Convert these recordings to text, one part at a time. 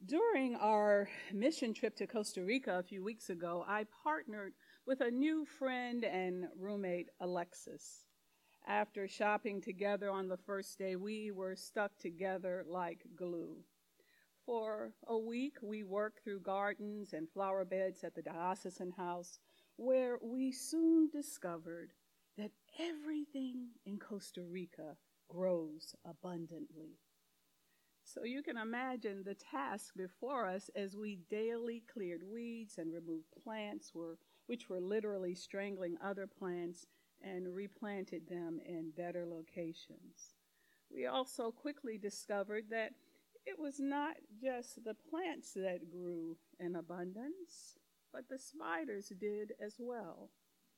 During our mission trip to Costa Rica a few weeks ago, I partnered with a new friend and roommate, Alexis. After shopping together on the first day, we were stuck together like glue. For a week, we worked through gardens and flower beds at the diocesan house, where we soon discovered that everything in Costa Rica grows abundantly. So you can imagine the task before us as we daily cleared weeds and removed which were literally strangling other plants and replanted them in better locations. We also quickly discovered that it was not just the plants that grew in abundance, but the spiders did as well.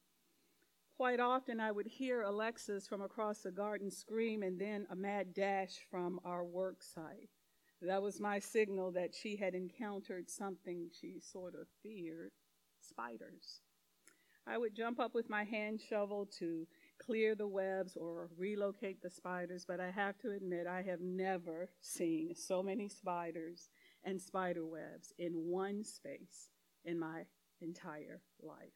Quite often I would hear Alexis from across the garden scream and then a mad dash from our work site. That was my signal that she had encountered something she sort of feared, spiders. I would jump up with my hand shovel to clear the webs or relocate the spiders, but I have to admit I have never seen so many spiders and spider webs in one space in my entire life.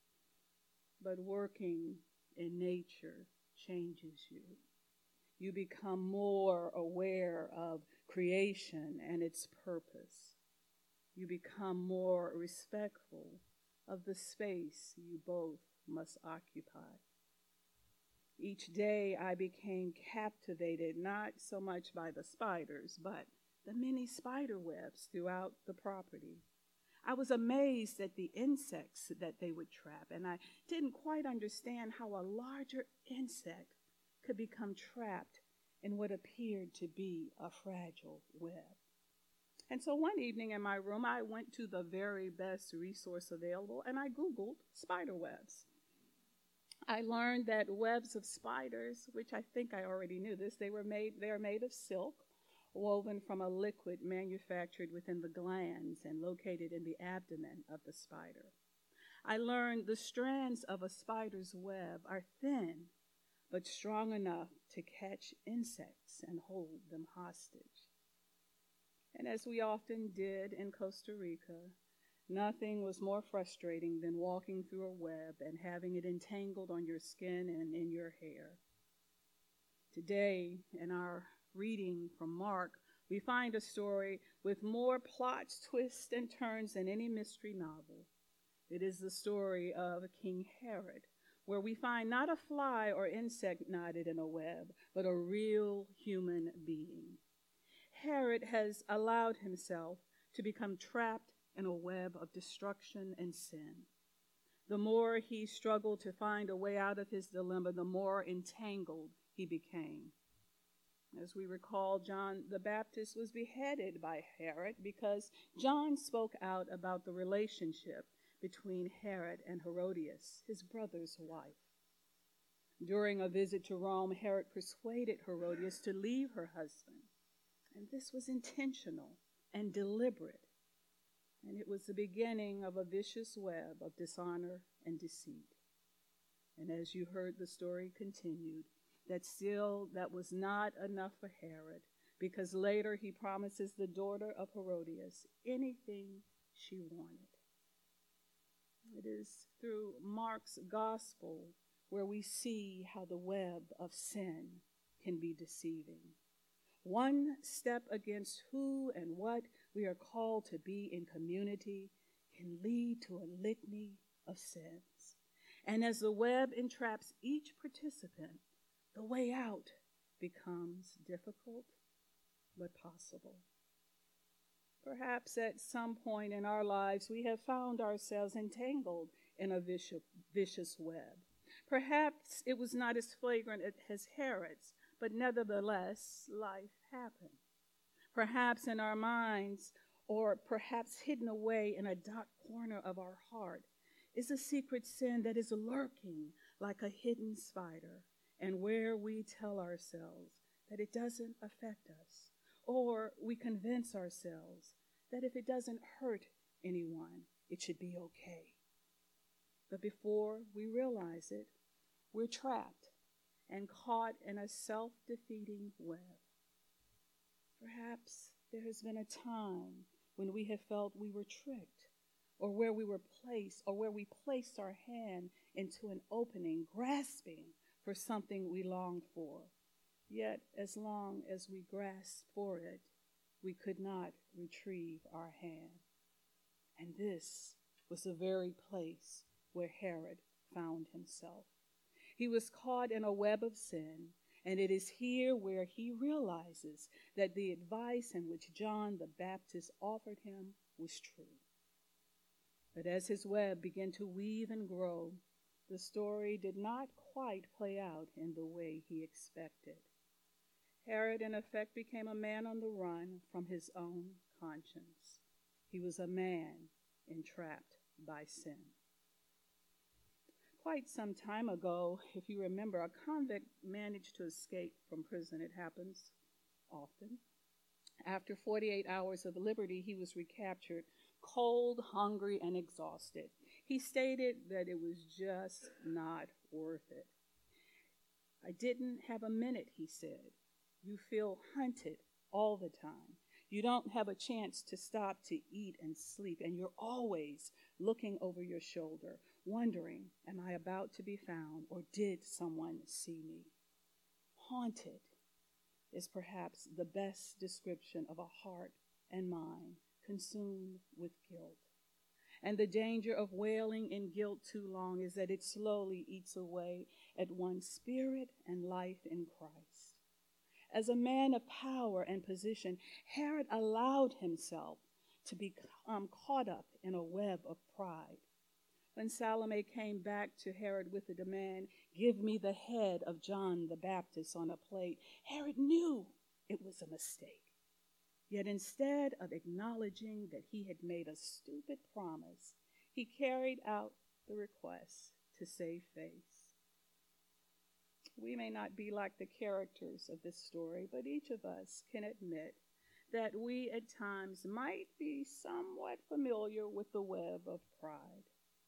But working in nature changes you. You become more aware of creation and its purpose. You become more respectful of the space you both must occupy. Each day I became captivated not so much by the spiders, but the many spider webs throughout the property. I was amazed at the insects that they would trap, and I didn't quite understand how a larger insect could become trapped in what appeared to be a fragile web. And so one evening in my room, I went to the very best resource available, and I Googled spider webs. I learned that webs of spiders, which I think I already knew this, they are made of silk, woven from a liquid manufactured within the glands and located in the abdomen of the spider. I learned the strands of a spider's web are thin, but strong enough to catch insects and hold them hostage. And as we often did in Costa Rica, nothing was more frustrating than walking through a web and having it entangled on your skin and in your hair. Today, in our reading from Mark, we find a story with more plots, twists, and turns than any mystery novel. It is the story of King Herod, where we find not a fly or insect knotted in a web, but a real human being. Herod has allowed himself to become trapped in a web of destruction and sin. The more he struggled to find a way out of his dilemma, the more entangled he became. As we recall, John the Baptist was beheaded by Herod because John spoke out about the relationship between Herod and Herodias, his brother's wife. During a visit to Rome, Herod persuaded Herodias to leave her husband. And this was intentional and deliberate. And it was the beginning of a vicious web of dishonor and deceit. And as you heard the story continued, that was not enough for Herod, because later he promises the daughter of Herodias anything she wanted. It is through Mark's gospel where we see how the web of sin can be deceiving. One step against who and what we are called to be in community can lead to a litany of sins. And as the web entraps each participant, the way out becomes difficult but possible. Perhaps at some point in our lives we have found ourselves entangled in a vicious web. Perhaps it was not as flagrant as Herod's, but nevertheless, life happened. Perhaps in our minds, or perhaps hidden away in a dark corner of our heart, is a secret sin that is lurking like a hidden spider, and where we tell ourselves that it doesn't affect us, or we convince ourselves that if it doesn't hurt anyone, it should be okay. But before we realize it, we're trapped and caught in a self-defeating web. Perhaps there has been a time when we have felt we were tricked, or where we were placed, or where we placed our hand into an opening, grasping for something we longed for. Yet, as long as we grasped for it, we could not retrieve our hand. And this was the very place where Herod found himself. He was caught in a web of sin, and it is here where he realizes that the advice in which John the Baptist offered him was true. But as his web began to weave and grow, the story did not quite play out in the way he expected. Herod, in effect, became a man on the run from his own conscience. He was a man entrapped by sin. Quite some time ago, if you remember, a convict managed to escape from prison. It happens often. After 48 hours of liberty, he was recaptured, cold, hungry, and exhausted. He stated that it was just not worth it. I didn't have a minute, he said. You feel hunted all the time. You don't have a chance to stop to eat and sleep, and you're always looking over your shoulder, wondering, am I about to be found, or did someone see me? Haunted is perhaps the best description of a heart and mind consumed with guilt. And the danger of wailing in guilt too long is that it slowly eats away at one's spirit and life in Christ. As a man of power and position, Herod allowed himself to become caught up in a web of pride. When Salome came back to Herod with the demand, give me the head of John the Baptist on a plate, Herod knew it was a mistake. Yet instead of acknowledging that he had made a stupid promise, he carried out the request to save face. We may not be like the characters of this story, but each of us can admit that we at times might be somewhat familiar with the web of pride.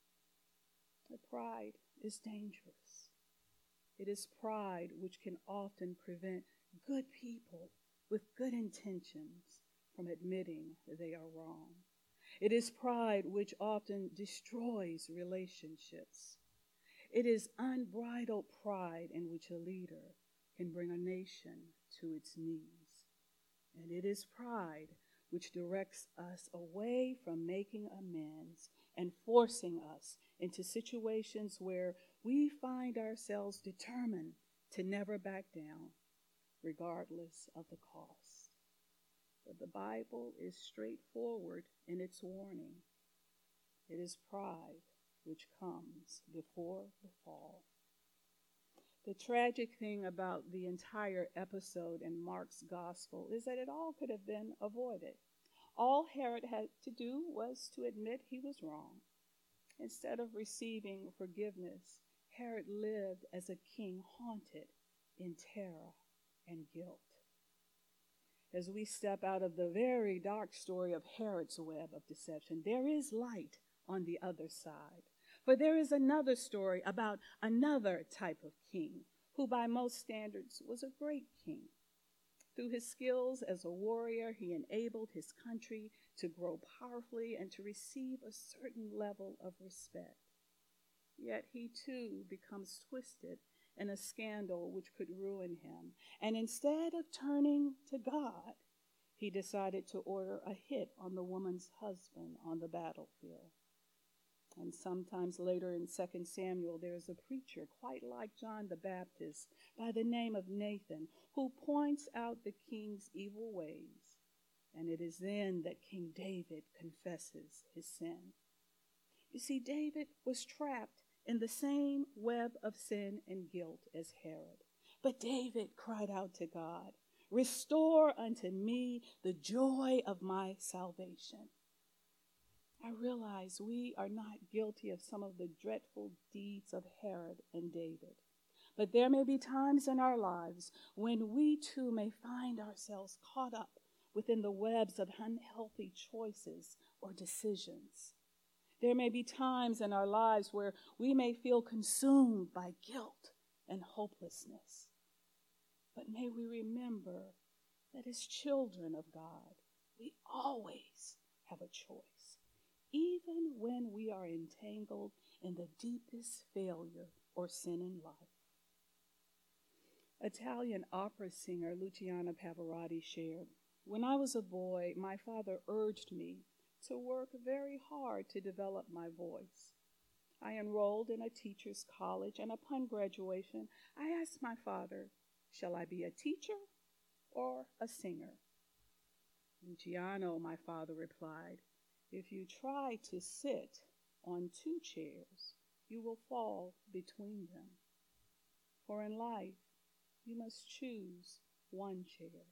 But pride is dangerous. It is pride which can often prevent good people with good intentions from admitting they are wrong. It is pride which often destroys relationships. It is unbridled pride in which a leader can bring a nation to its knees. And it is pride which directs us away from making amends and forcing us into situations where we find ourselves determined to never back down, regardless of the cost. But the Bible is straightforward in its warning. It is pride which comes before the fall. The tragic thing about the entire episode in Mark's gospel is that it all could have been avoided. All Herod had to do was to admit he was wrong. Instead of receiving forgiveness, Herod lived as a king haunted in terror and guilt. As we step out of the very dark story of Herod's web of deception, there is light on the other side. For there is another story about another type of king who by most standards was a great king. Through his skills as a warrior, he enabled his country to grow powerfully and to receive a certain level of respect. Yet he too becomes twisted in a scandal which could ruin him. And instead of turning to God, he decided to order a hit on the woman's husband on the battlefield. And sometimes later in 2 Samuel, there's a preacher quite like John the Baptist by the name of Nathan who points out the king's evil ways. And it is then that King David confesses his sin. You see, David was trapped in the same web of sin and guilt as Herod. But David cried out to God, restore unto me the joy of my salvation. I realize we are not guilty of some of the dreadful deeds of Herod and David. But there may be times in our lives when we too may find ourselves caught up within the webs of unhealthy choices or decisions. There may be times in our lives where we may feel consumed by guilt and hopelessness. But may we remember that as children of God, we always have a choice, even when we are entangled in the deepest failure or sin in life. Italian opera singer Luciano Pavarotti shared, "When I was a boy, my father urged me to work very hard to develop my voice. I enrolled in a teacher's college, and upon graduation, I asked my father, 'Shall I be a teacher or a singer?' 'Luciano,' my father replied, 'if you try to sit on two chairs, you will fall between them. For in life, you must choose one chair.'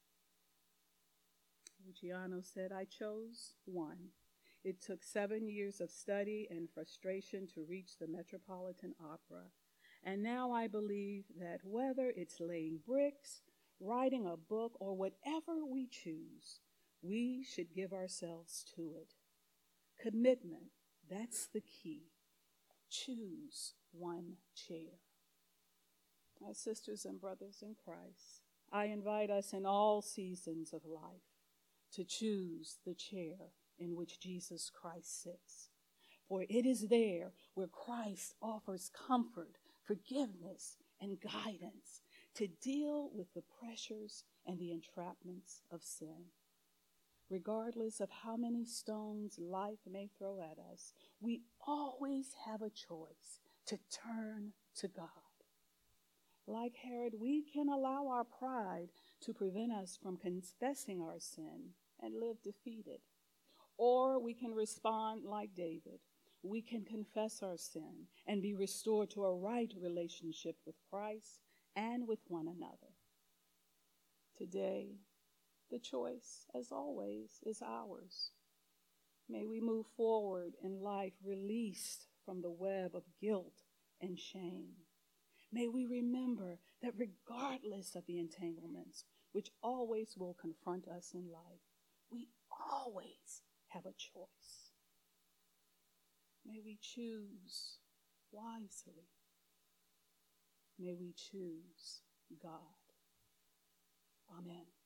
Luciano said, 'I chose one. It took 7 years of study and frustration to reach the Metropolitan Opera. And now I believe that whether it's laying bricks, writing a book, or whatever we choose, we should give ourselves to it. Commitment, that's the key. Choose one chair.' My sisters and brothers in Christ, I invite us in all seasons of life to choose the chair in which Jesus Christ sits. For it is there where Christ offers comfort, forgiveness, and guidance to deal with the pressures and the entrapments of sin. Regardless of how many stones life may throw at us, we always have a choice to turn to God. Like Herod, we can allow our pride to prevent us from confessing our sin and live defeated. Or we can respond like David. We can confess our sin and be restored to a right relationship with Christ and with one another. Today, the choice, as always, is ours. May we move forward in life released from the web of guilt and shame. May we remember that regardless of the entanglements which always will confront us in life, we always have a choice. May we choose wisely. May we choose God. Amen.